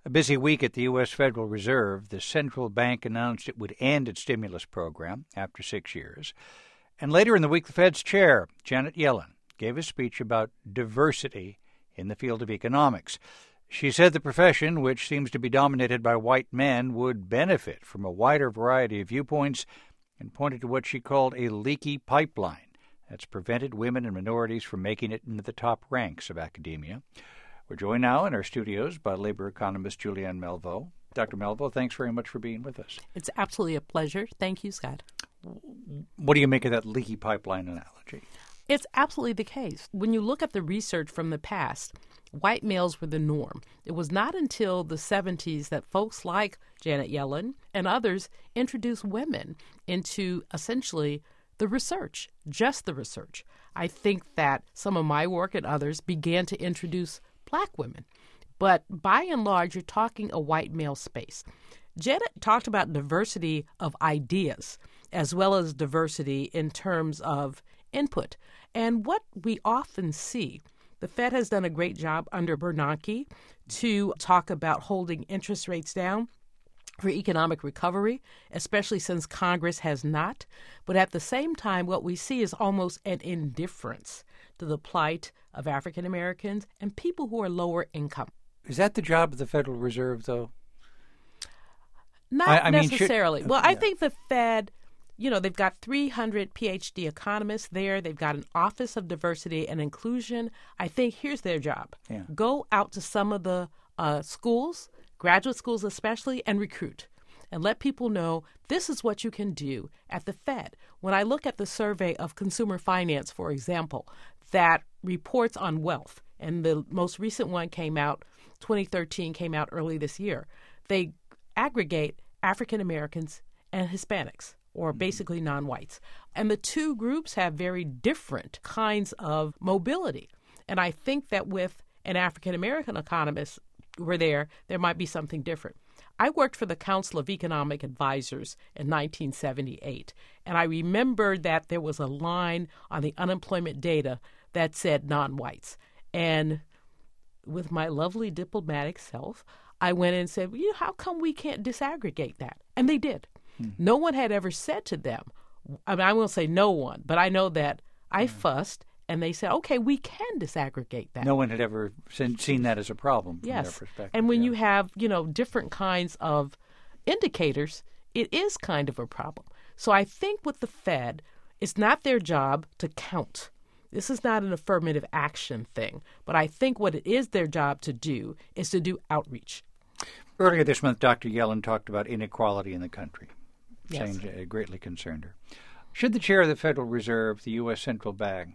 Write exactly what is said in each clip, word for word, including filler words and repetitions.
A busy week at the U S. Federal Reserve. The central bank announced it would end its stimulus program after six years. And later in the week, the Fed's chair, Janet Yellen, gave a speech about diversity in the field of economics. She said the profession, which seems to be dominated by white men, would benefit from a wider variety of viewpoints and pointed to what she called a leaky pipeline that's prevented women and minorities from making it into the top ranks of academia. We're joined now in our studios by labor economist Julianne Melville. Doctor Melville, thanks very much for being with us. It's absolutely a pleasure. Thank you, Scott. What do you make of that leaky pipeline analogy? It's absolutely the case. When you look at the research from the past, white males were the norm. It was not until the seventies that folks like Janet Yellen and others introduced women into essentially the research, just the research. I think that some of my work and others began to introduce black women. But by and large, you're talking a white male space. Janet talked about diversity of ideas as well as diversity in terms of input. And what we often see, the Fed has done a great job under Bernanke to talk about holding interest rates down for economic recovery, especially since Congress has not. But at the same time, what we see is almost an indifference to the plight of African Americans and people who are lower income. Is that the job of the Federal Reserve, though? Not I, I necessarily. Mean, should, well, yeah. I think the Fed, you know, they've got three hundred P H D economists there. They've got an Office of Diversity and Inclusion. I think here's their job. Yeah. Go out to some of the uh, schools, graduate schools especially, and recruit. And let people know this is what you can do at the Fed. When I look at the survey of consumer finance, for example, that reports on wealth, and the most recent one came out, twenty thirteen came out early this year, they aggregate African Americans and Hispanics, or basically non-whites. And the two groups have very different kinds of mobility. And I think that with an African American economist were there, there might be something different. I worked for the Council of Economic Advisors in nineteen seventy-eight, and I remember that there was a line on the unemployment data that said non-whites. And with my lovely diplomatic self, I went in and said, you know, how come we can't disaggregate that? And they did. Hmm. No one had ever said to them, I mean, I won't say no one, but I know that I hmm. fussed, and they said, okay, we can disaggregate that. No one had ever seen, seen that as a problem from yes. their perspective. And when yeah. you have, you know, different kinds of indicators, it is kind of a problem. So I think with the Fed, it's not their job to count. This is not an affirmative action thing. But I think what it is their job to do is to do outreach. Earlier this month, Doctor Yellen talked about inequality in the country, yes. saying it greatly concerned her. Should the chair of the Federal Reserve, the U S central bank,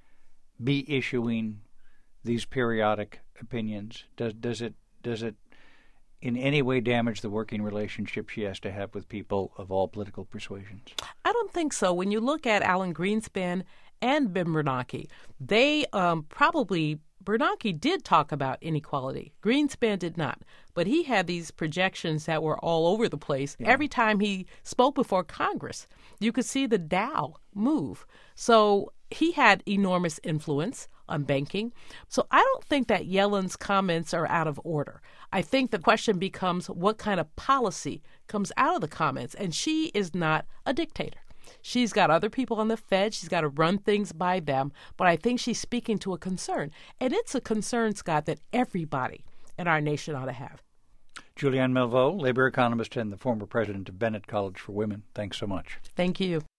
be issuing these periodic opinions? Does does it does it in any way damage the working relationship she has to have with people of all political persuasions? I don't think so. When you look at Alan Greenspan and Ben Bernanke, they um, probably Bernanke did talk about inequality. Greenspan did not. But he had these projections that were all over the place. Yeah. Every time he spoke before Congress, you could see the Dow move. So he had enormous influence on banking. So I don't think that Yellen's comments are out of order. I think the question becomes what kind of policy comes out of the comments. And she is not a dictator. She's got other people on the Fed. She's got to run things by them. But I think she's speaking to a concern. And it's a concern, Scott, that everybody in our nation ought to have. Julianne Melville, labor economist and the former president of Bennett College for Women. Thanks so much. Thank you.